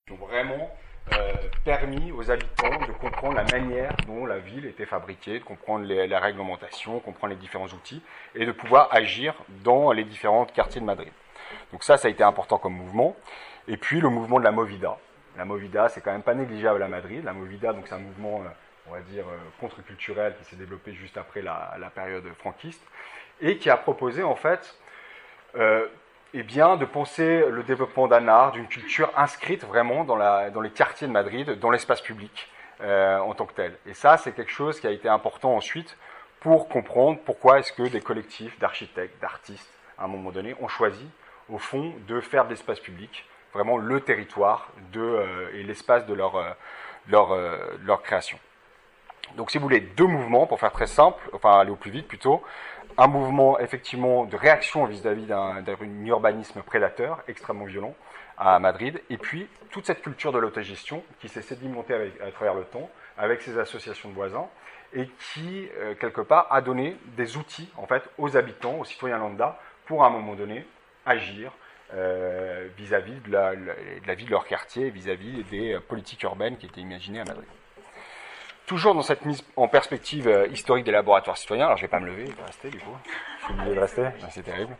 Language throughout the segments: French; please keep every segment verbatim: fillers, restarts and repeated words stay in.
Qui ont vraiment euh, permis aux habitants de comprendre la manière dont la ville était fabriquée, de comprendre les, la réglementation, comprendre les différents outils et de pouvoir agir dans les différents quartiers de Madrid. Donc ça, ça a été important comme mouvement. Et puis le mouvement de la Movida. La Movida, c'est quand même pas négligeable à Madrid. La Movida, donc c'est un mouvement, euh, on va dire, euh, contre-culturel qui s'est développé juste après la, la période franquiste et qui a proposé en fait euh, eh bien, de penser le développement d'un art, d'une culture inscrite vraiment dans, la, dans les quartiers de Madrid, dans l'espace public euh, en tant que tel. Et ça, c'est quelque chose qui a été important ensuite pour comprendre pourquoi est-ce que des collectifs d'architectes, d'artistes, à un moment donné, ont choisi, au fond, de faire de l'espace public vraiment le territoire de, euh, et l'espace de leur, euh, leur, euh, leur création. Donc, si vous voulez, deux mouvements, pour faire très simple, enfin aller au plus vite plutôt. Un mouvement, effectivement, de réaction vis-à-vis d'un, d'un urbanisme prédateur, extrêmement violent, à Madrid, et puis toute cette culture de l'autogestion qui s'est sédimentée avec, à travers le temps, avec ces associations de voisins, et qui, euh, quelque part, a donné des outils, en fait, aux habitants, aux citoyens lambda, pour, à un moment donné, agir euh, vis-à-vis de la, de la vie de leur quartier, vis-à-vis des politiques urbaines qui étaient imaginées à Madrid. Toujours dans cette mise en perspective euh, historique des laboratoires citoyens, alors je ne vais pas me lever, je vais rester du coup, je suis obligé de rester, c'est terrible.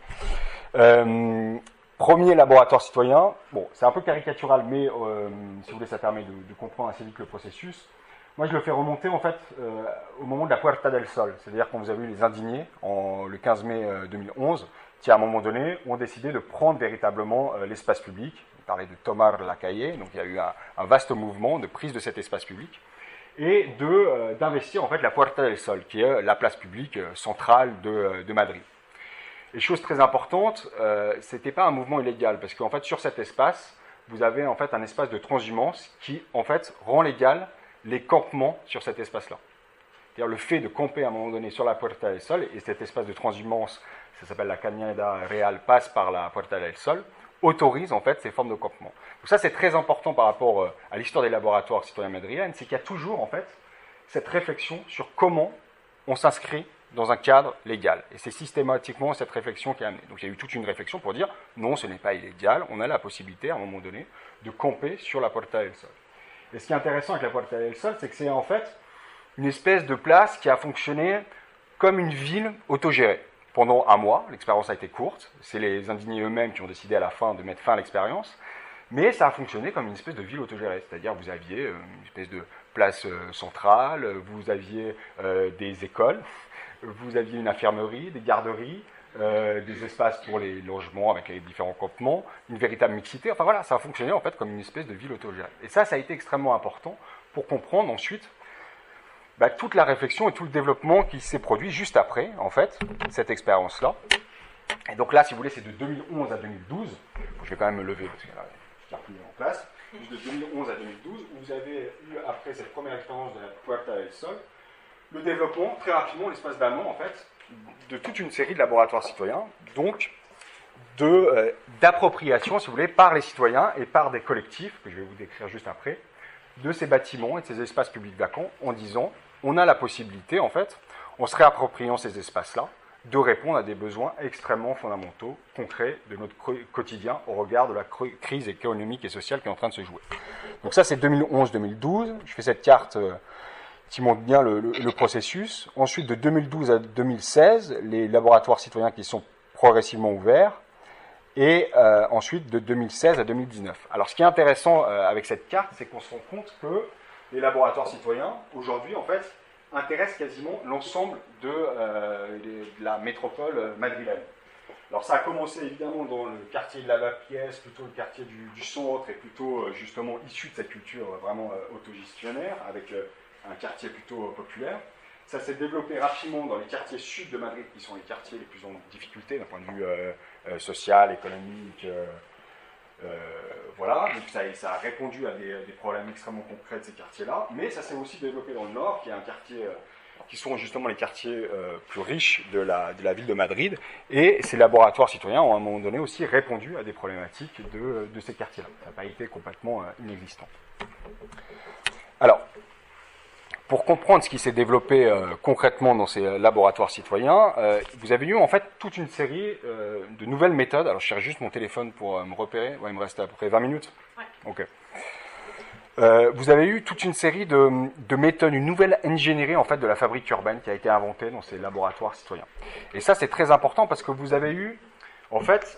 Euh, premier laboratoire citoyen, bon, c'est un peu caricatural, mais euh, si vous voulez, ça permet de, de comprendre assez vite le processus. Moi, je le fais remonter en fait euh, au moment de la Puerta del Sol, c'est-à-dire quand vous avez eu les indignés, en, le quinze mai deux mille onze, qui à un moment donné ont décidé de prendre véritablement euh, l'espace public. On parlait de Tomar la Calle, donc il y a eu un, un vaste mouvement de prise de cet espace public et de, euh, d'investir en fait la Puerta del Sol, qui est la place publique euh, centrale de, de Madrid. Et chose très importante, euh, c'était pas un mouvement illégal, parce qu'en fait sur cet espace, vous avez en fait un espace de transhumance qui en fait rend légal les campements sur cet espace-là. C'est-à-dire le fait de camper à un moment donné sur la Puerta del Sol, et cet espace de transhumance, ça s'appelle la Cañada Real, passe par la Puerta del Sol, autorise en fait ces formes de campement. Donc ça c'est très important par rapport euh, à l'histoire des laboratoires citoyens madrilènes, c'est qu'il y a toujours en fait cette réflexion sur comment on s'inscrit dans un cadre légal. Et c'est systématiquement cette réflexion qui est amenée. Donc il y a eu toute une réflexion pour dire non, ce n'est pas illégal, on a la possibilité à un moment donné de camper sur la Puerta del Sol. Et ce qui est intéressant avec la Puerta del Sol, c'est que c'est en fait une espèce de place qui a fonctionné comme une ville autogérée. Pendant un mois, l'expérience a été courte, c'est les indignés eux-mêmes qui ont décidé à la fin de mettre fin à l'expérience, mais ça a fonctionné comme une espèce de ville autogérée, c'est-à-dire vous aviez une espèce de place centrale, vous aviez euh, des écoles, vous aviez une infirmerie, des garderies, euh, des espaces pour les logements avec les différents campements, une véritable mixité, enfin voilà, ça a fonctionné en fait comme une espèce de ville autogérée. Et ça, ça a été extrêmement important pour comprendre ensuite bah, toute la réflexion et tout le développement qui s'est produit juste après, en fait, cette expérience-là. Et donc là, si vous voulez, c'est de deux mille onze à deux mille douze. Je vais quand même me lever parce que là, je ne suis plus en place. Juste de deux mille onze à deux mille douze, où vous avez eu, après cette première expérience de la Puerta del Sol, le développement, très rapidement, l'espace d'un an, en fait, de toute une série de laboratoires citoyens, donc de, euh, d'appropriation, si vous voulez, par les citoyens et par des collectifs, que je vais vous décrire juste après, de ces bâtiments et de ces espaces publics vacants, en disant on a la possibilité, en fait, en se réappropriant ces espaces-là, de répondre à des besoins extrêmement fondamentaux, concrets de notre quotidien au regard de la crise économique et sociale qui est en train de se jouer. Donc ça, c'est deux mille onze deux mille douze. Je fais cette carte euh, qui montre bien le, le, le processus. Ensuite, de deux mille douze à deux mille seize, les laboratoires citoyens qui sont progressivement ouverts. Et euh, ensuite, de deux mille seize à deux mille dix-neuf. Alors, ce qui est intéressant euh, avec cette carte, c'est qu'on se rend compte que les laboratoires citoyens, aujourd'hui, en fait, intéressent quasiment l'ensemble de, euh, de la métropole madrilène. Alors, ça a commencé évidemment dans le quartier de Lavapiés, plutôt le quartier du, du centre, et plutôt euh, justement issu de cette culture vraiment euh, autogestionnaire, avec euh, un quartier plutôt euh, populaire. Ça s'est développé rapidement dans les quartiers sud de Madrid, qui sont les quartiers les plus en difficulté d'un point de vue euh, euh, social, économique. Euh, euh, voilà, donc ça, ça a répondu à des, des problèmes extrêmement concrets de ces quartiers-là. Mais ça s'est aussi développé dans le nord, qui est un quartier, euh, qui sont justement les quartiers euh, plus riches de la, de la ville de Madrid. Et ces laboratoires citoyens ont à un moment donné aussi répondu à des problématiques de, de ces quartiers-là. Ça n'a pas été complètement euh, inexistant. Alors, pour comprendre ce qui s'est développé euh, concrètement dans ces laboratoires citoyens, euh, vous avez eu en fait toute une série euh, de nouvelles méthodes. Alors je cherche juste mon téléphone pour euh, me repérer. Ouais, il me reste à peu près vingt minutes. Ouais. Ok. Euh, vous avez eu toute une série de, de méthodes, une nouvelle ingénierie en fait de la fabrique urbaine qui a été inventée dans ces laboratoires citoyens. Et ça c'est très important parce que vous avez eu en fait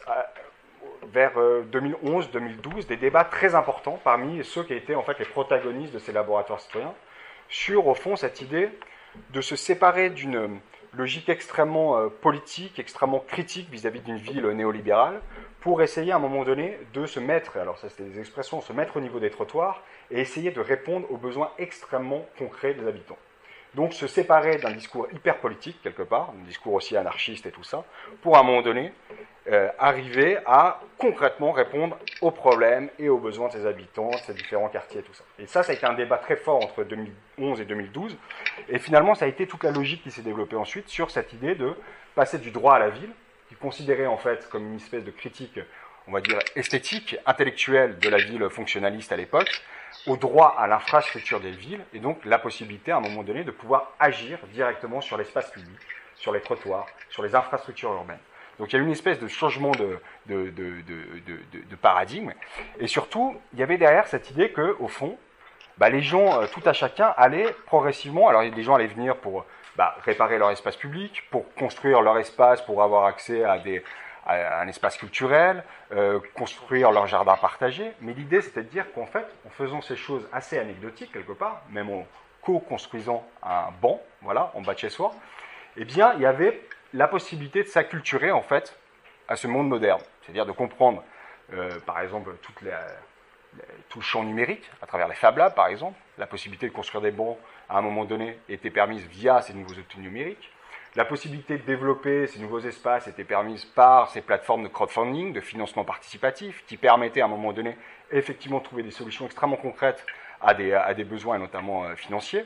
vers deux mille onze deux mille douze des débats très importants parmi ceux qui étaient en fait les protagonistes de ces laboratoires citoyens sur au fond cette idée de se séparer d'une logique extrêmement euh, politique, extrêmement critique vis-à-vis d'une ville néolibérale, pour essayer à un moment donné de se mettre, alors ça c'était des expressions, se mettre au niveau des trottoirs et essayer de répondre aux besoins extrêmement concrets des habitants. Donc se séparer d'un discours hyper politique quelque part, un discours aussi anarchiste et tout ça, pour à un moment donné euh, arriver à concrètement répondre aux problèmes et aux besoins de ses habitants, de ces différents quartiers et tout ça. Et ça, ça a été un débat très fort entre deux mille onze et deux mille douze, et finalement ça a été toute la logique qui s'est développée ensuite sur cette idée de passer du droit à la ville, qui considérait en fait comme une espèce de critique, on va dire esthétique, intellectuelle de la ville fonctionnaliste à l'époque, au droit à l'infrastructure des villes, et donc la possibilité à un moment donné de pouvoir agir directement sur l'espace public, sur les trottoirs, sur les infrastructures urbaines. Donc il y a eu une espèce de changement de, de, de, de, de, de paradigme, et surtout, il y avait derrière cette idée que, au fond, bah, les gens, tout à chacun, allaient progressivement, alors les gens allaient venir pour bah, réparer leur espace public, pour construire leur espace, pour avoir accès à des... à un espace culturel, euh, construire leur jardin partagé, mais l'idée c'était de dire qu'en fait, en faisant ces choses assez anecdotiques quelque part, même en co-construisant un banc, voilà, en bas de chez soi, eh bien, il y avait la possibilité de s'acculturer en fait à ce monde moderne, c'est-à-dire de comprendre, euh, par exemple, toute la, la, tout le champ numérique, à travers les Fab Labs par exemple, la possibilité de construire des bancs à un moment donné était permise via ces nouveaux outils numériques. La possibilité de développer ces nouveaux espaces était permise par ces plateformes de crowdfunding, de financement participatif, qui permettaient à un moment donné, effectivement, de trouver des solutions extrêmement concrètes à des, à des besoins, notamment euh, financiers,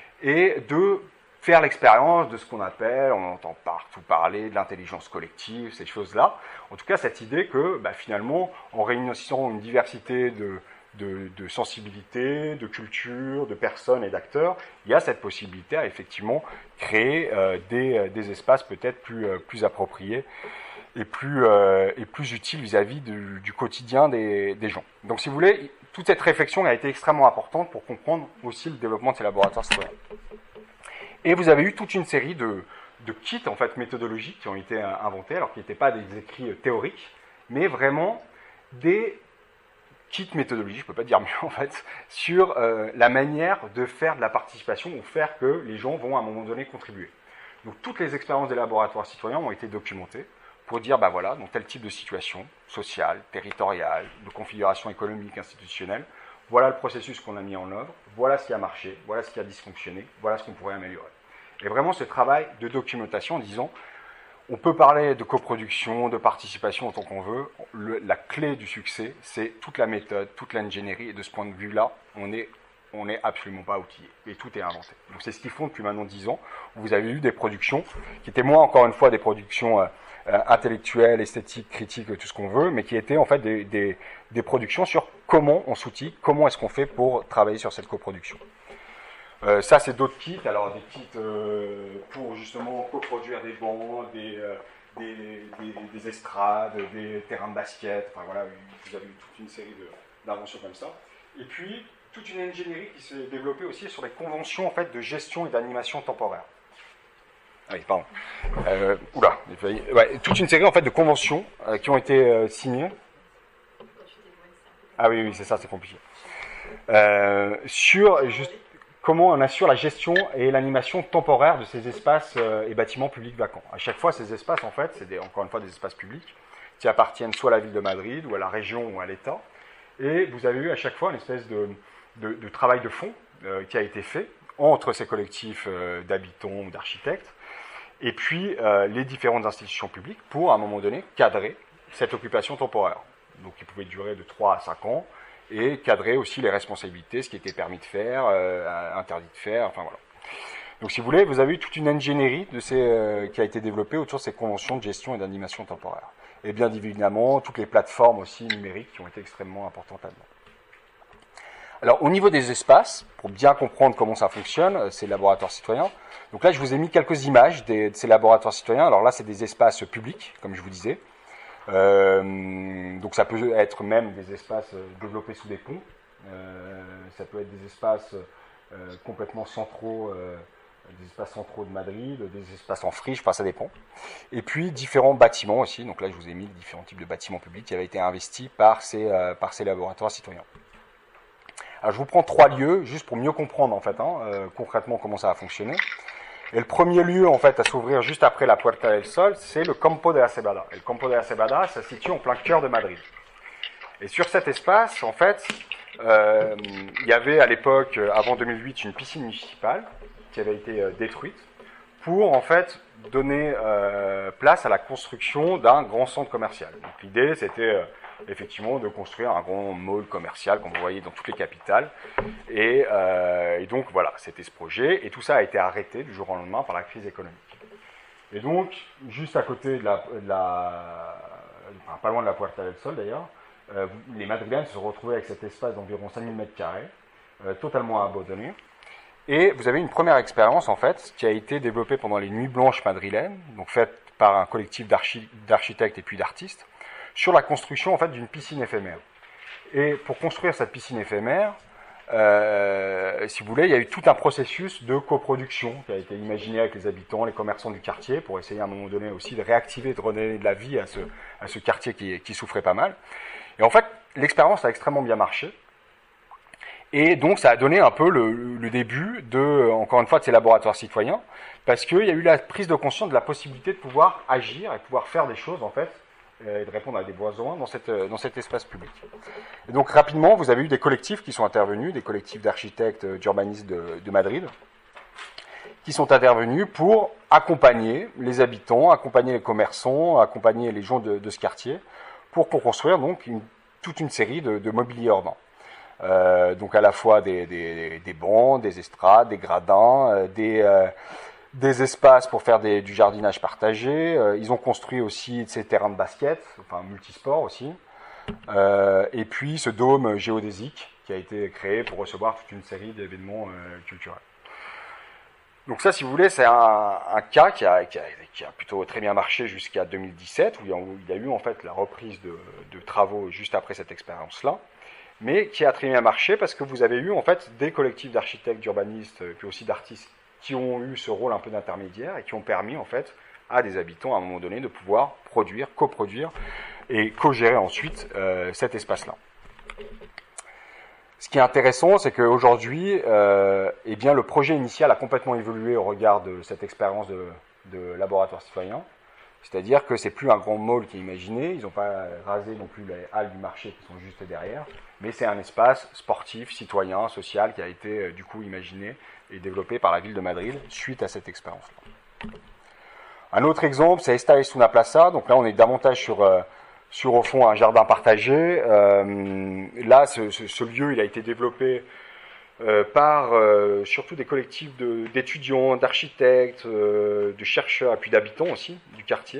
et de faire l'expérience de ce qu'on appelle, on entend partout parler, de l'intelligence collective, ces choses-là. En tout cas, cette idée que, bah, finalement, en réunissant une diversité de... De, de sensibilité, de culture, de personnes et d'acteurs, il y a cette possibilité à effectivement créer euh, des, des espaces peut-être plus, euh, plus appropriés et plus, euh, et plus utiles vis-à-vis du, du quotidien des, des gens. Donc si vous voulez, toute cette réflexion a été extrêmement importante pour comprendre aussi le développement de ces laboratoires citoyens. Et vous avez eu toute une série de, de kits en fait, méthodologiques qui ont été inventés, alors qui n'étaient pas des écrits théoriques, mais vraiment des kit méthodologie, je ne peux pas dire mieux en fait, sur euh, la manière de faire de la participation ou faire que les gens vont à un moment donné contribuer. Donc toutes les expériences des laboratoires citoyens ont été documentées pour dire, bah voilà, dans tel type de situation, sociale, territoriale, de configuration économique, institutionnelle, voilà le processus qu'on a mis en œuvre, voilà ce qui a marché, voilà ce qui a dysfonctionné, voilà ce qu'on pourrait améliorer. Et vraiment ce travail de documentation en disant, on peut parler de coproduction, de participation autant qu'on veut. Le, la clé du succès, c'est toute la méthode, toute l'ingénierie. Et de ce point de vue-là, on est, on n'est absolument pas outillé. Et tout est inventé. Donc c'est ce qu'ils font depuis maintenant dix ans. Où vous avez eu des productions qui étaient moins, encore une fois, des productions euh, euh, intellectuelles, esthétiques, critiques, tout ce qu'on veut, mais qui étaient en fait des, des, des productions sur comment on s'outille, comment est-ce qu'on fait pour travailler sur cette coproduction. Euh, ça, c'est d'autres kits, alors des kits euh, pour justement coproduire des bancs, des, euh, des, des, des estrades, des terrains de basket, enfin voilà, vous avez eu toute une série d'inventions comme ça. Et puis, toute une ingénierie qui s'est développée aussi sur les conventions en fait, de gestion et d'animation temporaire. Ah oui, pardon. Euh, oula, ouais, toute une série en fait, de conventions euh, qui ont été euh, signées. Ah oui, oui, c'est ça, c'est compliqué. Euh, sur juste... comment on assure la gestion et l'animation temporaire de ces espaces euh, et bâtiments publics vacants. À chaque fois, ces espaces, en fait, c'est des, encore une fois des espaces publics qui appartiennent soit à la ville de Madrid, ou à la région, ou à l'État. Et vous avez eu à chaque fois une espèce de, de, de travail de fond euh, qui a été fait entre ces collectifs euh, d'habitants ou d'architectes, et puis euh, les différentes institutions publiques pour, à un moment donné, cadrer cette occupation temporaire. Donc, qui pouvait durer de trois à cinq ans, et cadrer aussi les responsabilités, ce qui était permis de faire, euh, interdit de faire, enfin voilà. Donc si vous voulez, vous avez eu toute une ingénierie de ces, euh, qui a été développée autour de ces conventions de gestion et d'animation temporaire. Et bien évidemment, toutes les plateformes aussi numériques qui ont été extrêmement importantes là-dedans. Alors au niveau des espaces, pour bien comprendre comment ça fonctionne, ces laboratoires citoyens, donc là je vous ai mis quelques images des, de ces laboratoires citoyens. Alors là c'est des espaces publics, comme je vous disais. Euh, donc ça peut être même des espaces développés sous des ponts, euh, ça peut être des espaces euh, complètement centraux, euh, des espaces centraux de Madrid, des espaces en friche, enfin ça dépend. Et puis différents bâtiments aussi, donc là je vous ai mis les différents types de bâtiments publics qui avaient été investis par ces, euh, par ces laboratoires citoyens. Alors je vous prends trois lieux, juste pour mieux comprendre en fait, hein, euh, concrètement comment ça va fonctionner. Et le premier lieu en fait à s'ouvrir juste après la Puerta del Sol, c'est le Campo de la Cebada. Et le Campo de la Cebada, ça se situe en plein cœur de Madrid. Et sur cet espace, en fait, euh, il y avait à l'époque, avant deux mille huit, une piscine municipale qui avait été euh, détruite pour en fait donner euh, place à la construction d'un grand centre commercial. Donc l'idée, c'était euh, effectivement de construire un grand mall commercial, comme vous voyez dans toutes les capitales. Et, euh, et donc voilà, c'était ce projet. Et tout ça a été arrêté du jour au lendemain par la crise économique. Et donc, juste à côté de la, de la enfin, pas loin de la Puerta del Sol d'ailleurs, euh, les Madrilènes se sont retrouvés avec cet espace d'environ cinq mille mètres carrés, euh, totalement abandonné. Et vous avez une première expérience en fait qui a été développée pendant les Nuits Blanches madrilènes, donc faite par un collectif d'archi- d'architectes et puis d'artistes, sur la construction en fait d'une piscine éphémère. Et pour construire cette piscine éphémère, euh, si vous voulez, il y a eu tout un processus de coproduction qui a été imaginé avec les habitants, les commerçants du quartier, pour essayer à un moment donné aussi de réactiver, de redonner de la vie à ce, à ce quartier qui, qui souffrait pas mal. Et en fait, l'expérience a extrêmement bien marché. Et donc, ça a donné un peu le, le début de, encore une fois, de ces laboratoires citoyens, parce qu'il y a eu la prise de conscience de la possibilité de pouvoir agir et de pouvoir faire des choses, en fait, et de répondre à des besoins dans, cette, dans cet espace public. Et donc, rapidement, vous avez eu des collectifs qui sont intervenus, des collectifs d'architectes, d'urbanistes de, de Madrid, qui sont intervenus pour accompagner les habitants, accompagner les commerçants, accompagner les gens de, de ce quartier, pour construire donc une, toute une série de, de mobilier urbain. Euh, donc à la fois des, des, des bancs, des estrades, des gradins, euh, des, euh, des espaces pour faire des, du jardinage partagé. Euh, ils ont construit aussi ces terrains de basket, enfin multisports aussi. Euh, et puis ce dôme géodésique qui a été créé pour recevoir toute une série d'événements euh, culturels. Donc ça, si vous voulez, c'est un, un cas qui a, qui, a, qui a plutôt très bien marché jusqu'à deux mille dix-sept, où il y a, où il y a eu en fait la reprise de, de travaux juste après cette expérience-là, mais qui a très bien marché parce que vous avez eu en fait des collectifs d'architectes, d'urbanistes, puis aussi d'artistes qui ont eu ce rôle un peu d'intermédiaire et qui ont permis en fait à des habitants à un moment donné de pouvoir produire, coproduire et co-gérer ensuite euh, cet espace-là. Ce qui est intéressant, c'est qu'aujourd'hui, euh, eh bien, le projet initial a complètement évolué au regard de cette expérience de, de laboratoire citoyen. C'est-à-dire que c'est plus un grand mall qui est imaginé, ils n'ont pas rasé non plus les halles du marché qui sont juste derrière, mais c'est un espace sportif, citoyen, social qui a été euh, du coup imaginé et développé par la ville de Madrid suite à cette expérience-là. Un autre exemple, c'est Esta es una plaza. Donc là, on est davantage sur... Euh, sur au fond un jardin partagé. Euh, là, ce, ce, ce lieu, il a été développé euh, par euh, surtout des collectifs de, d'étudiants, d'architectes, euh, de chercheurs, et puis d'habitants aussi du quartier.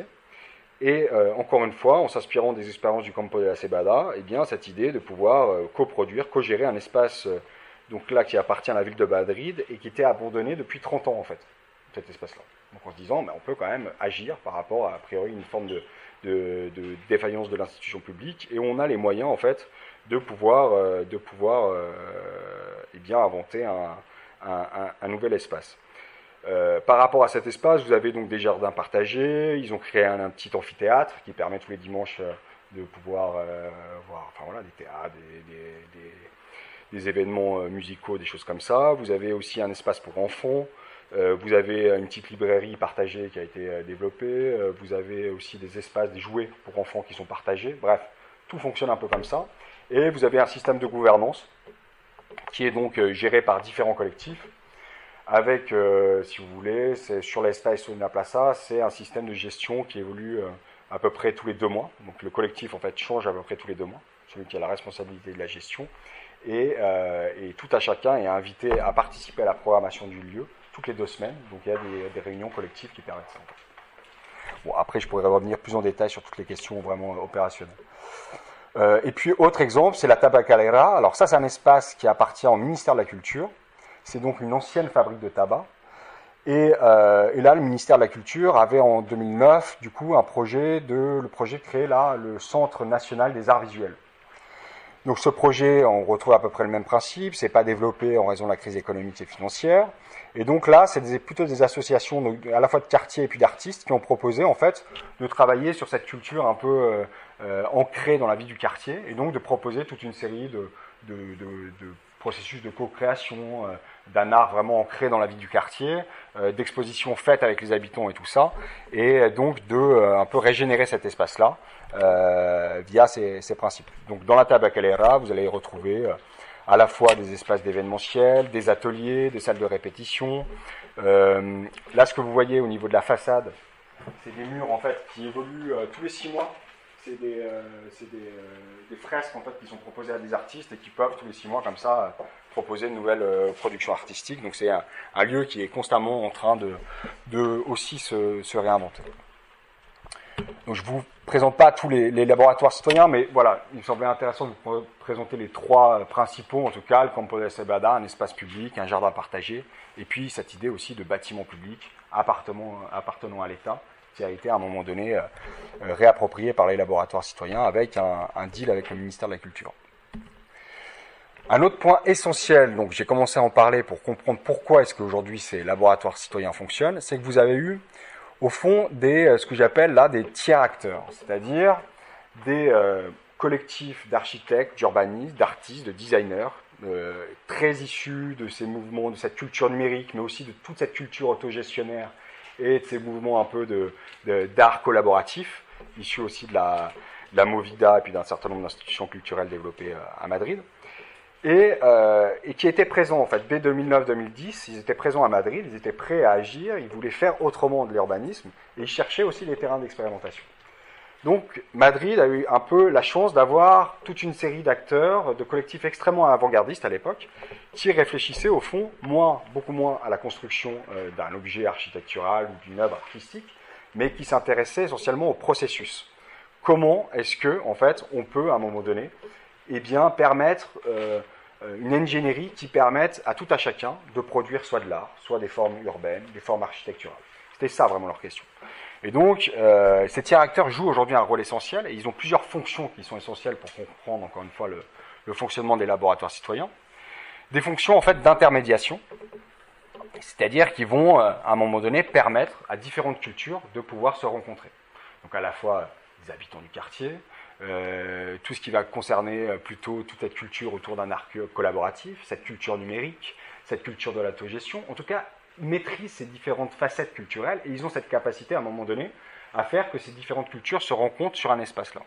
Et euh, encore une fois, en s'inspirant des expériences du Campo de la Cebada, eh bien, cette idée de pouvoir euh, coproduire, co-gérer un espace euh, donc là qui appartient à la ville de Madrid et qui était abandonné depuis trente ans en fait, cet espace-là. Donc en se disant, ben, on peut quand même agir par rapport à, a priori, une forme de De, de défaillance de l'institution publique, et on a les moyens en fait de pouvoir, euh, de pouvoir euh, eh bien, inventer un, un, un, un nouvel espace. Euh, par rapport à cet espace, vous avez donc des jardins partagés, ils ont créé un, un petit amphithéâtre qui permet tous les dimanches euh, de pouvoir euh, voir enfin, voilà, des théâtres, des, des, des, des événements euh, musicaux, des choses comme ça. Vous avez aussi un espace pour enfants. Euh, vous avez une petite librairie partagée qui a été euh, développée, euh, vous avez aussi des espaces, des jouets pour enfants qui sont partagés, bref, tout fonctionne un peu comme ça. Et vous avez un système de gouvernance qui est donc euh, géré par différents collectifs, avec, euh, si vous voulez, c'est, sur l'Esta es una plaza, c'est un système de gestion qui évolue euh, à peu près tous les deux mois. Donc le collectif en fait change à peu près tous les deux mois, celui qui a la responsabilité de la gestion, et, euh, et tout à chacun est invité à participer à la programmation du lieu toutes les deux semaines, donc il y a des, des réunions collectives qui permettent ça. Bon, après, je pourrais revenir plus en détail sur toutes les questions vraiment opérationnelles. Euh, et puis, autre exemple, c'est la Tabacalera. Alors ça, c'est un espace qui appartient au ministère de la Culture. C'est donc une ancienne fabrique de tabac. Et, euh, et là, le ministère de la Culture avait en deux mille neuf, du coup, un projet de, le projet de créer là le Centre national des arts visuels. Donc ce projet, on retrouve à peu près le même principe, c'est pas développé en raison de la crise économique et financière. Et donc là, c'est des, plutôt des associations donc, à la fois de quartiers et puis d'artistes qui ont proposé en fait de travailler sur cette culture un peu euh, euh, ancrée dans la vie du quartier et donc de proposer toute une série de, de, de, de processus de co-création, euh, d'un art vraiment ancré dans la vie du quartier, euh, d'expositions faites avec les habitants et tout ça, et donc de euh, un peu régénérer cet espace-là euh, via ces, ces principes. Donc dans la Tabacalera, vous allez retrouver euh, à la fois des espaces d'événementiel, des ateliers, des salles de répétition. Euh, là, ce que vous voyez au niveau de la façade, c'est des murs en fait qui évoluent euh, tous les six mois. C'est des, euh, c'est des, euh, des fresques en fait qui sont proposées à des artistes et qui peuvent tous les six mois comme ça euh, proposer de nouvelles euh, productions artistiques. Donc c'est un, un lieu qui est constamment en train de, de aussi se, se réinventer. Donc je vous présente pas tous les, les laboratoires citoyens, mais voilà, il me semblait intéressant de vous présenter les trois principaux, en tout cas, le Campo de Cebada, un espace public, un jardin partagé, et puis cette idée aussi de bâtiment public appartenant, appartenant à l'État, qui a été à un moment donné euh, réapproprié par les laboratoires citoyens avec un, un deal avec le ministère de la Culture. Un autre point essentiel, donc j'ai commencé à en parler pour comprendre pourquoi est-ce qu'aujourd'hui ces laboratoires citoyens fonctionnent, c'est que vous avez eu au fond des, ce que j'appelle là des tiers acteurs, c'est-à-dire des euh, collectifs d'architectes, d'urbanistes, d'artistes, de designers, euh, très issus de ces mouvements, de cette culture numérique, mais aussi de toute cette culture autogestionnaire et de ces mouvements un peu de, de, d'art collaboratif, issus aussi de la, de la Movida et puis d'un certain nombre d'institutions culturelles développées à Madrid. Et, euh, et qui étaient présents, en fait, dès deux mille neuf deux mille dix, ils étaient présents à Madrid, ils étaient prêts à agir, ils voulaient faire autrement de l'urbanisme, et ils cherchaient aussi les terrains d'expérimentation. Donc, Madrid a eu un peu la chance d'avoir toute une série d'acteurs, de collectifs extrêmement avant-gardistes à l'époque, qui réfléchissaient au fond, moins, beaucoup moins à la construction euh, d'un objet architectural ou d'une œuvre artistique, mais qui s'intéressaient essentiellement au processus. Comment est-ce que, en fait, on peut, à un moment donné, eh bien, permettre euh, une ingénierie qui permette à tout à chacun de produire soit de l'art, soit des formes urbaines, des formes architecturales. C'était ça vraiment leur question. Et donc, euh, ces tiers acteurs jouent aujourd'hui un rôle essentiel, et ils ont plusieurs fonctions qui sont essentielles pour comprendre, encore une fois, le, le fonctionnement des laboratoires citoyens. Des fonctions, en fait, d'intermédiation, c'est-à-dire qui vont, euh, à un moment donné, permettre à différentes cultures de pouvoir se rencontrer. Donc, à la fois des habitants du quartier, Euh, tout ce qui va concerner euh, plutôt toute cette culture autour d'un art collaboratif, cette culture numérique, cette culture de l'autogestion, en tout cas, ils maîtrisent ces différentes facettes culturelles et ils ont cette capacité à un moment donné à faire que ces différentes cultures se rencontrent sur un espace-là.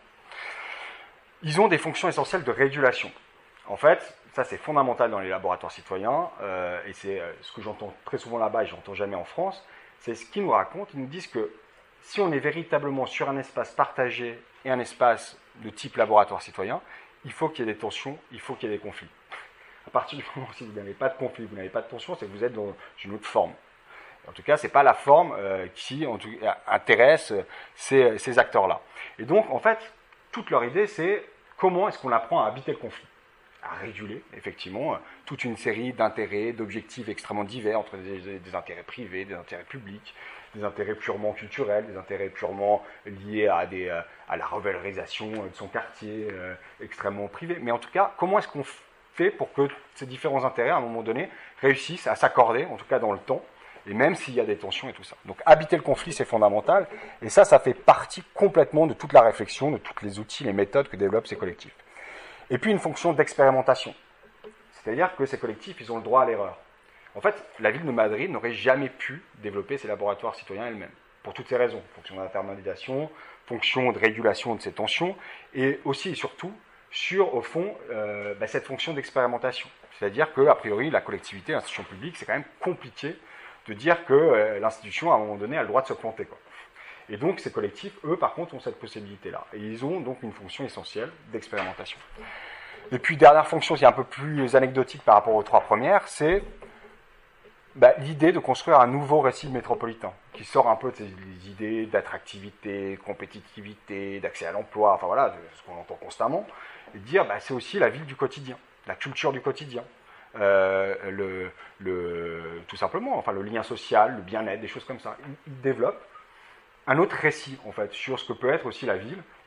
Ils ont des fonctions essentielles de régulation. En fait, ça c'est fondamental dans les laboratoires citoyens, euh, et c'est euh, ce que j'entends très souvent là-bas et je n'entends jamais en France, c'est ce qu'ils nous racontent, ils nous disent que si on est véritablement sur un espace partagé et un espace de type laboratoire citoyen, il faut qu'il y ait des tensions, il faut qu'il y ait des conflits. À partir du moment où vous n'avez pas de conflit, vous n'avez pas de tension, c'est que vous êtes dans une autre forme. En tout cas, ce n'est pas la forme euh, qui en tout cas, intéresse ces, ces acteurs-là. Et donc, en fait, toute leur idée, c'est comment est-ce qu'on apprend à habiter le conflit, à réguler, effectivement, toute une série d'intérêts, d'objectifs extrêmement divers, entre des, des intérêts privés, des intérêts publics, des intérêts purement culturels, des intérêts purement liés à, des, à la revalorisation de son quartier, euh, extrêmement privé. Mais en tout cas, comment est-ce qu'on fait pour que ces différents intérêts, à un moment donné, réussissent à s'accorder, en tout cas dans le temps, et même s'il y a des tensions et tout ça. Donc habiter le conflit, c'est fondamental, et ça, ça fait partie complètement de toute la réflexion, de tous les outils, les méthodes que développent ces collectifs. Et puis une fonction d'expérimentation, c'est-à-dire que ces collectifs, ils ont le droit à l'erreur. En fait, la ville de Madrid n'aurait jamais pu développer ses laboratoires citoyens elle-même, pour toutes ces raisons, fonction d'intermédiation, fonction de régulation de ces tensions, et aussi et surtout sur, au fond, euh, bah, cette fonction d'expérimentation. C'est-à-dire qu'a priori, la collectivité, l'institution publique, c'est quand même compliqué de dire que euh, l'institution, à un moment donné, a le droit de se planter, quoi. Et donc, ces collectifs, eux, par contre, ont cette possibilité-là. Et ils ont donc une fonction essentielle d'expérimentation. Et puis, dernière fonction qui est un peu plus anecdotique par rapport aux trois premières, c'est bah, l'idée de construire un nouveau récit métropolitain, qui sort un peu de ces idées d'attractivité, compétitivité, d'accès à l'emploi, enfin voilà, ce qu'on entend constamment, et de dire bah, c'est aussi la ville du quotidien, la culture du quotidien, euh, le, le, tout simplement, enfin le lien social, le bien-être, des choses comme ça. Il, il développe un autre récit, en fait, sur ce que peut être aussi la ville,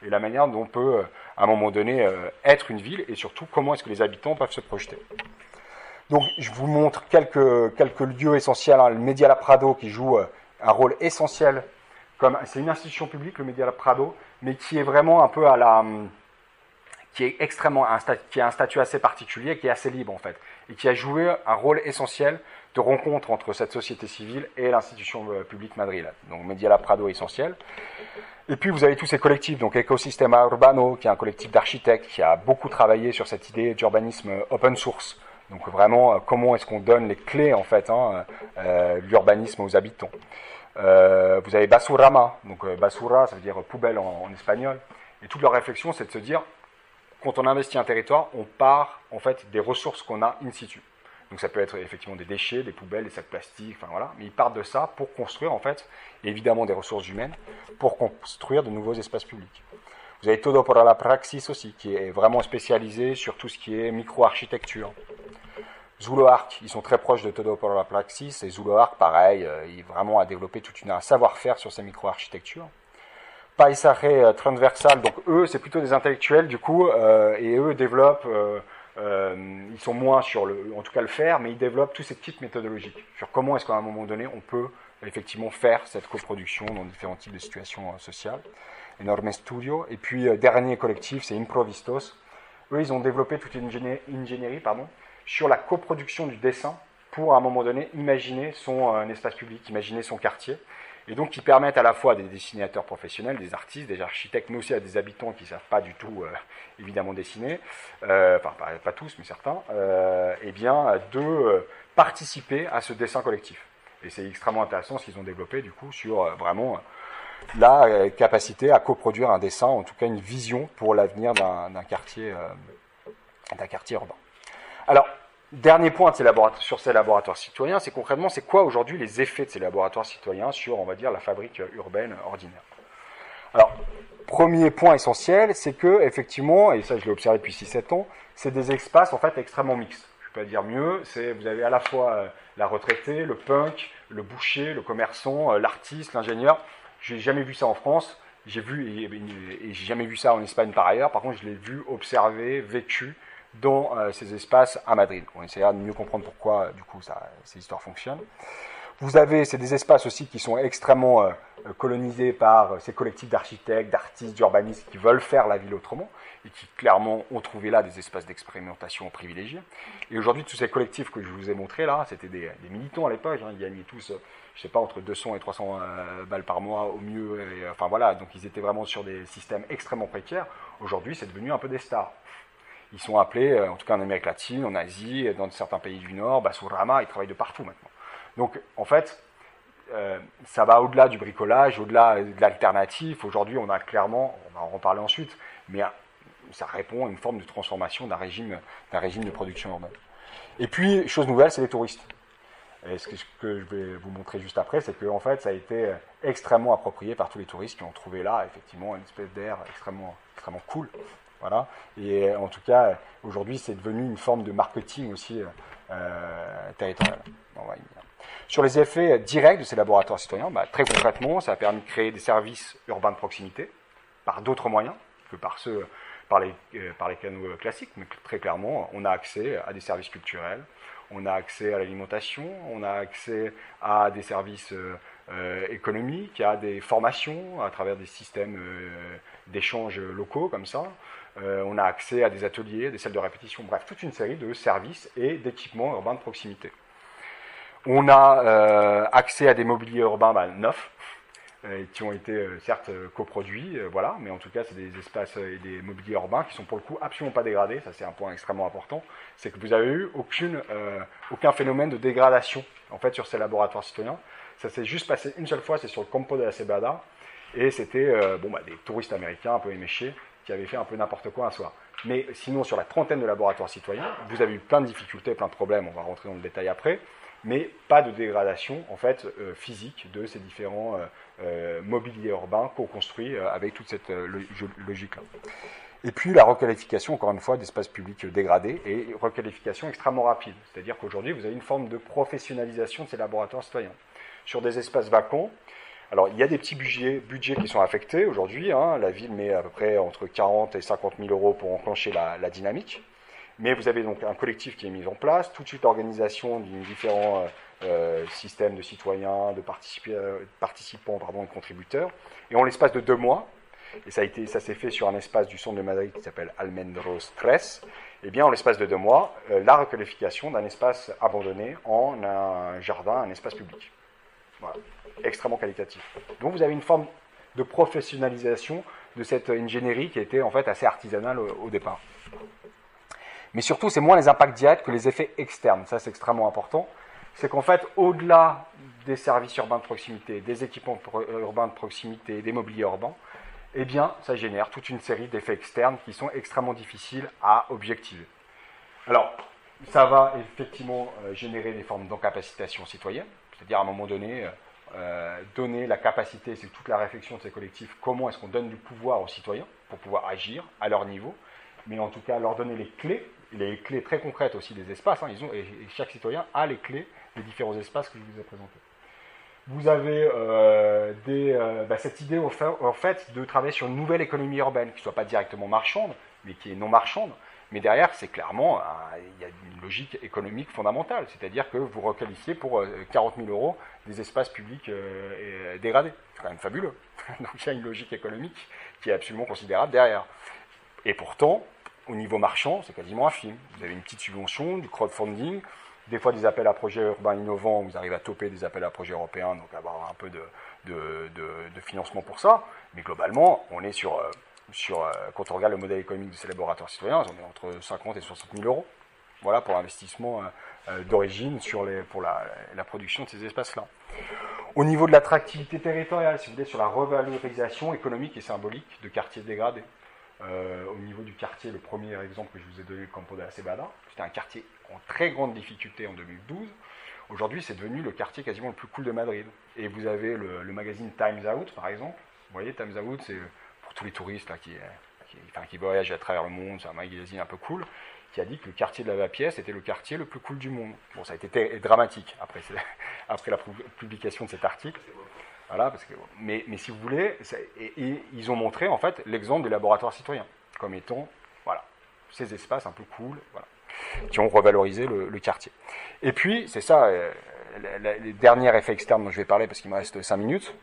et la manière dont on peut, à un moment donné, être une ville, et surtout comment est-ce que les habitants peuvent se projeter. Donc, je vous montre quelques, quelques lieux essentiels. Hein. Le Media Prado qui joue un rôle essentiel. Comme, c'est une institution publique, le Media Prado, mais qui est vraiment un peu à la... qui est extrêmement... Un, qui a un statut assez particulier, qui est assez libre, en fait. Et qui a joué un rôle essentiel de rencontre entre cette société civile et l'institution publique madrilène. Donc, Media Prado est essentiel. Et puis, vous avez tous ces collectifs. Donc, Ecosistema Urbano, qui est un collectif d'architectes, qui a beaucoup travaillé sur cette idée d'urbanisme open source. Donc vraiment, euh, comment est-ce qu'on donne les clés en fait hein, euh, de l'urbanisme aux habitants. Euh, vous avez Basurama, donc euh, basura, ça veut dire poubelle en, en espagnol. Et toute leur réflexion, c'est de se dire, quand on investit un territoire, on part en fait des ressources qu'on a in situ. Donc ça peut être effectivement des déchets, des poubelles, des sacs plastiques, enfin voilà. Mais ils partent de ça pour construire en fait, évidemment des ressources humaines, pour construire de nouveaux espaces publics. Vous avez Todo por la Praxis aussi, qui est vraiment spécialisé sur tout ce qui est micro-architecture. Zuloarc, ils sont très proches de Todo por la Praxis, et Zuloarc, pareil, euh, il vraiment a développé tout une, un savoir-faire sur ces micro-architectures. Paisaje transversal, donc eux, c'est plutôt des intellectuels, du coup, euh, et eux développent, euh, euh, ils sont moins sur, le, en tout cas le faire, mais ils développent tous ces types méthodologiques, sur comment est-ce qu'à un moment donné, on peut effectivement faire cette coproduction dans différents types de situations euh, sociales. Enorme Studio. Et puis, euh, dernier collectif, c'est Improvistos. Eux, ils ont développé toute une ingénierie, ingénierie pardon, sur la coproduction du dessin pour, à un moment donné, imaginer son euh, espace public, imaginer son quartier. Et donc, qui permettent à la fois à des dessinateurs professionnels, des artistes, des architectes, mais aussi à des habitants qui ne savent pas du tout, euh, évidemment, dessiner, euh, enfin, pas, pas tous, mais certains, euh, eh bien, de euh, participer à ce dessin collectif. Et c'est extrêmement intéressant ce qu'ils ont développé, du coup, sur euh, vraiment... la euh, capacité à coproduire un dessin, en tout cas une vision pour l'avenir d'un, d'un, quartier, euh, d'un quartier urbain. Alors, dernier point de ces laboratoires, sur ces laboratoires citoyens, c'est concrètement, c'est quoi aujourd'hui les effets de ces laboratoires citoyens sur, on va dire, la fabrique urbaine ordinaire. Alors, premier point essentiel, c'est que, effectivement, et ça je l'ai observé depuis six sept ans, c'est des espaces en fait extrêmement mixtes. Je ne peux pas dire mieux, c'est, vous avez à la fois euh, la retraitée, le punk, le boucher, le commerçant, euh, l'artiste, l'ingénieur. J'ai jamais vu ça en France, j'ai vu, et, et, et j'ai jamais vu ça en Espagne par ailleurs, par contre je l'ai vu, observé, vécu dans euh, ces espaces à Madrid. On essaiera de mieux comprendre pourquoi du coup ça, ces histoires fonctionnent. Vous avez, c'est des espaces aussi qui sont extrêmement euh, colonisés par euh, ces collectifs d'architectes, d'artistes, d'urbanistes qui veulent faire la ville autrement et qui clairement ont trouvé là des espaces d'expérimentation privilégiés. Et aujourd'hui, tous ces collectifs que je vous ai montrés là, c'était des, des militants à l'époque, hein, ils gagnaient tous, euh, je sais pas, entre deux cents et trois cents euh, balles par mois au mieux. Et, euh, enfin voilà, donc ils étaient vraiment sur des systèmes extrêmement précaires. Aujourd'hui, c'est devenu un peu des stars. Ils sont appelés, euh, en tout cas en Amérique latine, en Asie, dans certains pays du Nord, Basurama, ils travaillent de partout maintenant. Donc, en fait, euh, ça va au-delà du bricolage, au-delà de l'alternatif. Aujourd'hui, on a clairement, on va en reparler ensuite, mais ça répond à une forme de transformation d'un régime, d'un régime de production urbaine. Et puis, chose nouvelle, c'est les touristes. Et ce que, ce que je vais vous montrer juste après, c'est que en fait, ça a été extrêmement approprié par tous les touristes qui ont trouvé là, effectivement, une espèce d'air extrêmement, extrêmement cool. Voilà. Et en tout cas, aujourd'hui, c'est devenu une forme de marketing aussi euh, territorial. On va y venir. Sur les effets directs de ces laboratoires citoyens, bah, très concrètement, ça a permis de créer des services urbains de proximité par d'autres moyens que par, ceux, par, les, euh, par les canaux classiques, mais très clairement, on a accès à des services culturels, on a accès à l'alimentation, on a accès à des services euh, euh, économiques, à des formations à travers des systèmes euh, d'échanges locaux comme ça. Euh, on a accès à des ateliers, des salles de répétition, bref, toute une série de services et d'équipements urbains de proximité. On a euh, accès à des mobiliers urbains bah, neufs, euh, qui ont été euh, certes coproduits, euh, voilà, mais en tout cas c'est des espaces et des mobiliers urbains qui sont pour le coup absolument pas dégradés, ça c'est un point extrêmement important, c'est que vous avez eu aucune, euh, aucun phénomène de dégradation en fait sur ces laboratoires citoyens. Ça s'est juste passé une seule fois, c'est sur le Campo de la Cebada, et c'était euh, bon, bah, des touristes américains un peu éméchés qui avaient fait un peu n'importe quoi un soir. Mais sinon, sur la trentaine de laboratoires citoyens, vous avez eu plein de difficultés, plein de problèmes, on va rentrer dans le détail après, mais pas de dégradation en fait euh, physique de ces différents euh, euh, mobiliers urbains co-construits euh, avec toute cette euh, logique-là. Et puis la requalification, encore une fois, d'espaces publics dégradés et requalification extrêmement rapide. C'est-à-dire qu'aujourd'hui, vous avez une forme de professionnalisation de ces laboratoires citoyens. Sur des espaces vacants, Alors, il y a des petits budgets, budgets qui sont affectés aujourd'hui. Hein. La ville met à peu près entre quarante et cinquante mille euros pour enclencher la, la dynamique. Mais vous avez donc un collectif qui est mis en place, tout de suite l'organisation d'une différents euh, systèmes de citoyens, de participants pardon, et de contributeurs. Et en l'espace de deux mois, et ça, a été, ça s'est fait sur un espace du centre de Madrid qui s'appelle Almendros tres, et bien en l'espace de deux mois, euh, la requalification d'un espace abandonné en un jardin, un espace public. Voilà. Extrêmement qualitatif. Donc vous avez une forme de professionnalisation de cette ingénierie qui était en fait assez artisanale au, au départ. Mais surtout, c'est moins les impacts directs que les effets externes. Ça, c'est extrêmement important. C'est qu'en fait, au-delà des services urbains de proximité, des équipements urbains de proximité, des mobiliers urbains, eh bien, ça génère toute une série d'effets externes qui sont extrêmement difficiles à objectiver. Alors, ça va effectivement euh, générer des formes d'incapacitation citoyenne, c'est-à-dire à un moment donné, euh, donner la capacité, c'est toute la réflexion de ces collectifs, comment est-ce qu'on donne du pouvoir aux citoyens pour pouvoir agir à leur niveau, mais en tout cas leur donner les clés, les clés très concrètes aussi des espaces, hein, ils ont, et chaque citoyen a les clés des différents espaces que je vous ai présentés. Vous avez euh, des, euh, bah, cette idée en fait, en fait de travailler sur une nouvelle économie urbaine qui ne soit pas directement marchande, mais qui est non marchande. Mais derrière, c'est clairement, euh, il y a une logique économique fondamentale, c'est-à-dire que vous requalifiez pour euh, quarante mille euros des espaces publics euh, dégradés. C'est quand même fabuleux. Donc il y a une logique économique qui est absolument considérable derrière. Et pourtant, au niveau marchand, c'est quasiment infime. Vous avez une petite subvention, du crowdfunding, des fois des appels à projets urbains innovants, vous arrivez à toper des appels à projets européens, donc avoir un peu de, de, de, de financement pour ça. Mais globalement, on est sur, sur, quand on regarde le modèle économique de ces laboratoires citoyens, on est entre cinquante et soixante mille euros. Voilà pour l'investissement euh, d'origine sur les, pour la, la production de ces espaces-là. Au niveau de l'attractivité territoriale, si vous voulez, sur la revalorisation économique et symbolique de quartiers dégradés. Euh, au niveau du quartier, le premier exemple que je vous ai donné, le Campo de la Cebada, c'était un quartier en très grande difficulté en deux mille douze. Aujourd'hui, c'est devenu le quartier quasiment le plus cool de Madrid. Et vous avez le, le magazine Times Out, par exemple. Vous voyez, Times Out, c'est pour tous les touristes là, qui, qui, enfin, qui voyagent à travers le monde, c'est un magazine un peu cool, qui a dit que le quartier de la Lavapiés était le quartier le plus cool du monde. Bon, ça a été dramatique après, après la publication de cet article. Voilà, parce que, mais, mais si vous voulez, et, et ils ont montré en fait l'exemple des laboratoires citoyens comme étant, voilà, ces espaces un peu cool, voilà, qui ont revalorisé le, le quartier. Et puis, c'est ça, euh, la, la, les derniers effets externes dont je vais parler parce qu'il me reste cinq minutes.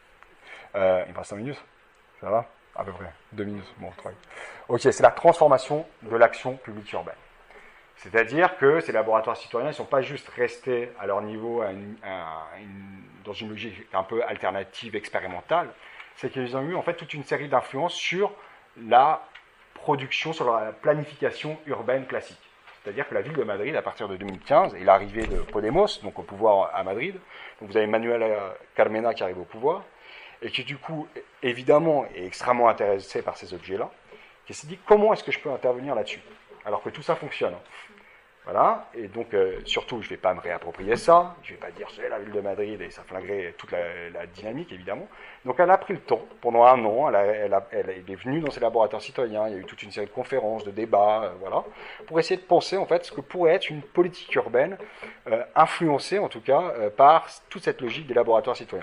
Euh, il me reste cinq minutes, ça va ? À peu près, deux minutes, bon, trois. Ok, c'est la transformation de l'action publique urbaine. C'est-à-dire que ces laboratoires citoyens ne sont pas juste restés à leur niveau à une, à une, dans une logique un peu alternative, expérimentale, c'est qu'ils ont eu en fait toute une série d'influences sur la production, sur la planification urbaine classique. C'est-à-dire que la ville de Madrid, à partir de deux mille quinze, et l'arrivée de Podemos, donc au pouvoir à Madrid, donc vous avez Manuel Carmena qui arrive au pouvoir, et qui du coup, évidemment, est extrêmement intéressé par ces objets-là, qui s'est dit comment est-ce que je peux intervenir là-dessus, alors que tout ça fonctionne. Voilà, et donc euh, surtout, je ne vais pas me réapproprier ça, je ne vais pas dire c'est la ville de Madrid et ça flinguerait toute la, la dynamique, évidemment. Donc elle a pris le temps, pendant un an, elle, a, elle, a, elle est venue dans ces laboratoires citoyens, il y a eu toute une série de conférences, de débats, euh, voilà, pour essayer de penser en fait ce que pourrait être une politique urbaine, euh, influencée en tout cas euh, par toute cette logique des laboratoires citoyens.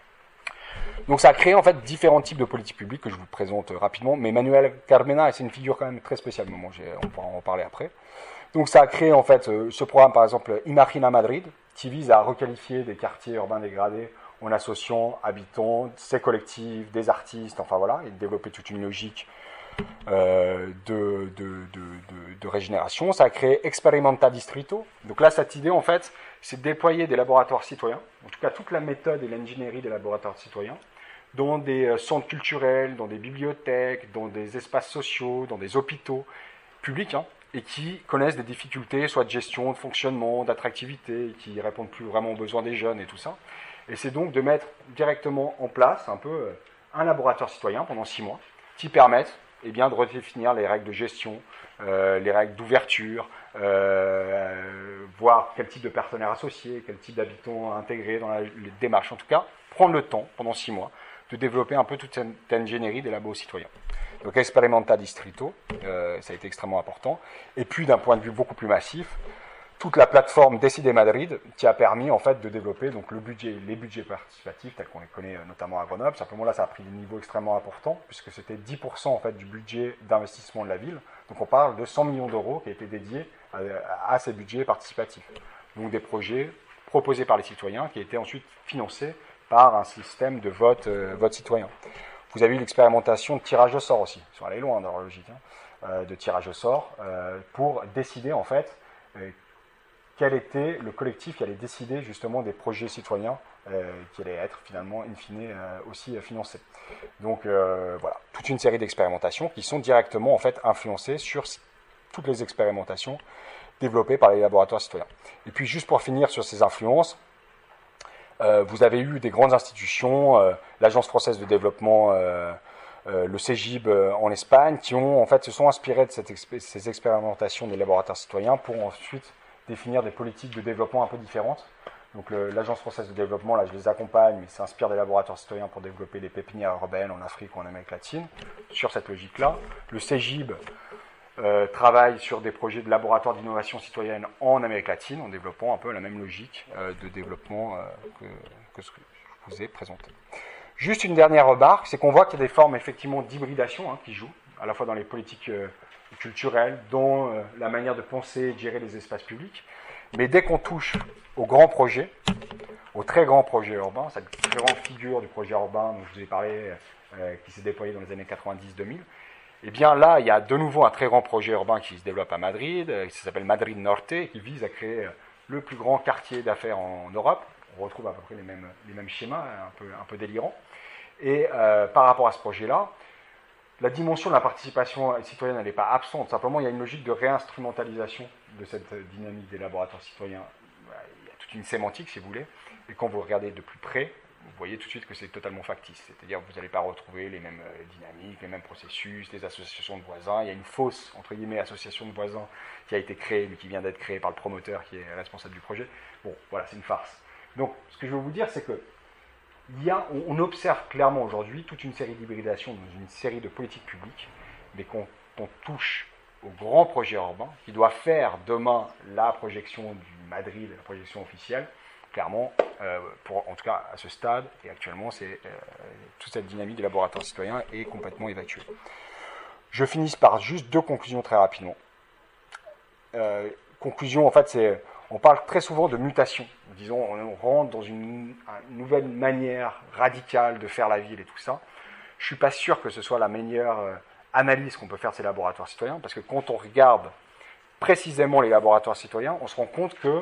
Donc ça a créé en fait différents types de politiques publiques que je vous présente euh, rapidement, mais Manuel Carmena, c'est une figure quand même très spéciale, bon, on pourra en parler après. Donc ça a créé en fait euh, ce programme par exemple Imagina Madrid, qui vise à requalifier des quartiers urbains dégradés en associant habitants, ces collectifs, des artistes, enfin voilà, et de développer toute une logique euh, de, de, de, de, de régénération. Ça a créé Experimenta Distrito. Donc là, cette idée en fait, c'est de déployer des laboratoires citoyens, en tout cas toute la méthode et l'ingénierie des laboratoires citoyens, dans des centres culturels, dans des bibliothèques, dans des espaces sociaux, dans des hôpitaux publics, hein, et qui connaissent des difficultés, soit de gestion, de fonctionnement, d'attractivité, qui répondent plus vraiment aux besoins des jeunes et tout ça. Et c'est donc de mettre directement en place un peu un laboratoire citoyen pendant six mois, qui permettent eh bien, de redéfinir les règles de gestion, euh, les règles d'ouverture, euh, voir quel type de partenaires associés, quel type d'habitants intégrés dans la, les démarches. En tout cas, prendre le temps pendant six mois de développer un peu toute cette ingénierie des labos citoyens. Donc Experimenta Distrito, euh, ça a été extrêmement important. Et puis d'un point de vue beaucoup plus massif, toute la plateforme Décider Madrid qui a permis en fait de développer donc le budget, les budgets participatifs tels qu'on les connaît notamment à Grenoble. Simplement là, ça a pris des niveaux extrêmement importants puisque c'était dix pour cent en fait du budget d'investissement de la ville. Donc on parle de cent millions d'euros qui a été dédié à, à ces budgets participatifs. Donc des projets proposés par les citoyens qui étaient ensuite financés par un système de vote, euh, vote citoyen. Vous avez eu l'expérimentation de tirage au sort aussi. Ils sont allés loin dans leur logique, hein, euh, de tirage au sort euh, pour décider en fait euh, quel était le collectif qui allait décider justement des projets citoyens euh, qui allaient être finalement in fine euh, aussi euh, financés. Donc euh, voilà, toute une série d'expérimentations qui sont directement en fait influencées sur toutes les expérimentations développées par les laboratoires citoyens. Et puis juste pour finir sur ces influences, euh, vous avez eu des grandes institutions, euh, l'Agence française de développement, euh, euh, le CEGIB euh, en Espagne, qui ont en fait se sont inspirés de cette expé- ces expérimentations des laboratoires citoyens pour ensuite définir des politiques de développement un peu différentes. Donc le, l'Agence française de développement, là je les accompagne, mais s'inspire des laboratoires citoyens pour développer des pépinières urbaines en Afrique ou en Amérique latine, sur cette logique-là. Le CEGIB euh, travaille sur des projets de laboratoire d'innovation citoyenne en Amérique latine, en développant un peu la même logique euh, de développement euh, que, que ce que je vous ai présenté. Juste une dernière remarque, c'est qu'on voit qu'il y a des formes effectivement d'hybridation hein, qui jouent, à la fois dans les politiques euh, culturelles, dans euh, la manière de penser et de gérer les espaces publics. Mais dès qu'on touche aux grands projets, aux très grands projets urbains, cette très grande figure du projet urbain dont je vous ai parlé, euh, qui s'est déployé dans les années quatre-vingt-dix deux mille, eh bien là, il y a de nouveau un très grand projet urbain qui se développe à Madrid, euh, qui s'appelle Madrid Norte, et qui vise à créer euh, le plus grand quartier d'affaires en Europe. On retrouve à peu près les mêmes, les mêmes schémas, un peu, un peu délirants. Et euh, par rapport à ce projet-là, la dimension de la participation citoyenne, elle n'est pas absente. Simplement, il y a une logique de réinstrumentalisation de cette dynamique des laboratoires citoyens. Il y a toute une sémantique, si vous voulez. Et quand vous regardez de plus près, vous voyez tout de suite que c'est totalement factice. C'est-à-dire que vous n'allez pas retrouver les mêmes dynamiques, les mêmes processus, les associations de voisins. Il y a une fausse, entre guillemets, association de voisins qui a été créée, mais qui vient d'être créée par le promoteur qui est responsable du projet. Bon, voilà, c'est une farce. Donc, ce que je veux vous dire, c'est que Il y a, on observe clairement aujourd'hui toute une série d'hybridations dans une série de politiques publiques, mais quand on touche au grand projet urbain, qui doit faire demain la projection du Madrid, la projection officielle, clairement, euh, pour, en tout cas à ce stade, et actuellement, c'est, euh, toute cette dynamique des laboratoires citoyens est complètement évacuée. Je finis par juste deux conclusions très rapidement. Euh, conclusion, en fait, c'est... On parle très souvent de mutation. Disons, on rentre dans une, une nouvelle manière radicale de faire la ville et tout ça. Je ne suis pas sûr que ce soit la meilleure analyse qu'on peut faire de ces laboratoires citoyens, parce que quand on regarde précisément les laboratoires citoyens, on se rend compte qu'il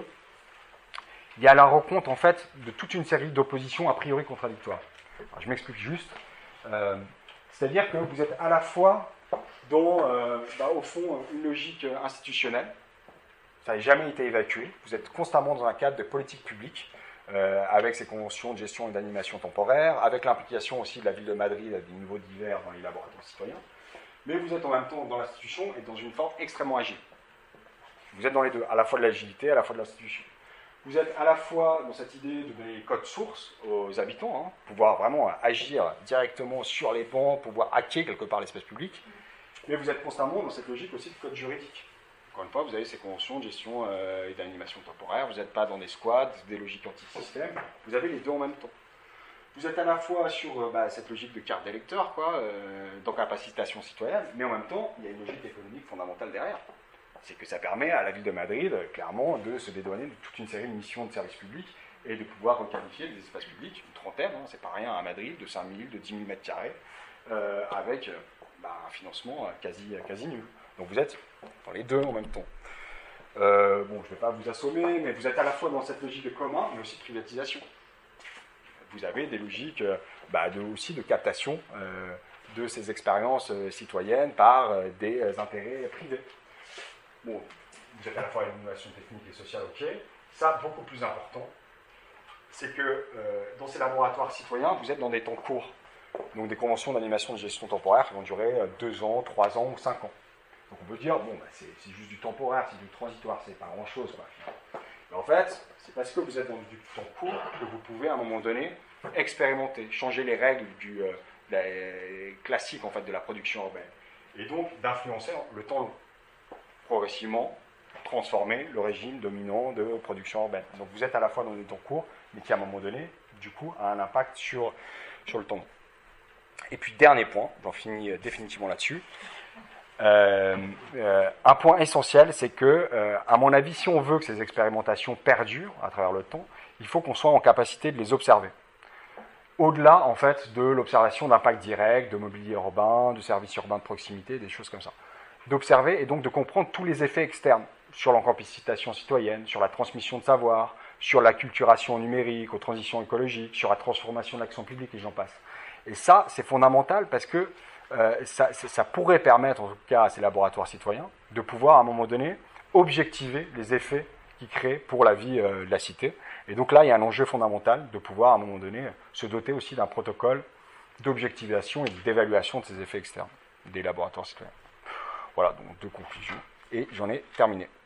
y a la rencontre en fait de toute une série d'oppositions a priori contradictoires. Alors, je m'explique juste. Euh, c'est-à-dire que vous êtes à la fois dans, euh, bah, au fond, une logique institutionnelle. Ça n'a jamais été évacué. Vous êtes constamment dans un cadre de politique publique, euh, avec ces conventions de gestion et d'animation temporaire, avec l'implication aussi de la ville de Madrid à des niveaux divers dans les laboratoires citoyens. Mais vous êtes en même temps dans l'institution et dans une forme extrêmement agile. Vous êtes dans les deux, à la fois de l'agilité, à la fois de l'institution. Vous êtes à la fois dans cette idée de donner les codes sources aux habitants, hein, pouvoir vraiment agir directement sur les bancs, pouvoir hacker quelque part l'espace public, mais vous êtes constamment dans cette logique aussi de code juridique. Encore une fois, vous avez ces conventions de gestion euh, et d'animation temporaire, vous n'êtes pas dans des squads, des logiques anti-système, vous avez les deux en même temps. Vous êtes à la fois sur euh, bah, cette logique de carte d'électeur, quoi, euh, d'incapacitation citoyenne, mais en même temps, il y a une logique économique fondamentale derrière. C'est que ça permet à la ville de Madrid, euh, clairement, de se dédouaner de toute une série de missions de services publics et de pouvoir requalifier des espaces publics, une trentaine, hein, c'est pas rien à Madrid, de cinq mille, de dix mille mètres carrés, euh, avec euh, bah, un financement quasi, quasi nul. Donc vous êtes dans les deux en même temps. Euh, bon, je ne vais pas vous assommer, mais vous êtes à la fois dans cette logique de commun, mais aussi de privatisation. Vous avez des logiques bah, de, aussi de captation euh, de ces expériences euh, citoyennes par euh, des euh, intérêts privés. Bon, vous êtes à la fois à l'innovation technique et sociale, ok. Ça, beaucoup plus important, c'est que euh, dans ces laboratoires citoyens, vous êtes dans des temps courts. Donc des conventions d'animation de gestion temporaire qui vont durer euh, deux ans, trois ans ou cinq ans. Donc on peut dire, bon, bah, c'est, c'est juste du temporaire, c'est du transitoire, c'est pas grand-chose. Quoi. Mais en fait, c'est parce que vous êtes dans du temps court que vous pouvez, à un moment donné, expérimenter, changer les règles du, euh, la, classiques en fait, de la production urbaine. Et donc d'influencer le temps long. Progressivement, transformer le régime dominant de production urbaine. Donc vous êtes à la fois dans des temps courts, mais qui à un moment donné, du coup, a un impact sur, sur le temps long. Et puis dernier point, j'en finis définitivement là-dessus. Euh, euh, un point essentiel, c'est que, euh, à mon avis, si on veut que ces expérimentations perdurent à travers le temps, il faut qu'on soit en capacité de les observer. Au-delà, en fait, de l'observation d'impact direct, de mobilier urbain, de services urbains de proximité, des choses comme ça. D'observer et donc de comprendre tous les effets externes sur l'encapacitation citoyenne, sur la transmission de savoir, sur l'acculturation numérique, aux transitions écologiques, sur la transformation de l'action publique, et j'en passe. Et ça, c'est fondamental parce que euh, ça, ça pourrait permettre, en tout cas à ces laboratoires citoyens, de pouvoir, à un moment donné, objectiver les effets qu'ils créent pour la vie euh, de la cité. Et donc là, il y a un enjeu fondamental de pouvoir, à un moment donné, se doter aussi d'un protocole d'objectivation et d'évaluation de ces effets externes des laboratoires citoyens. Voilà, donc deux conclusions. Et j'en ai terminé.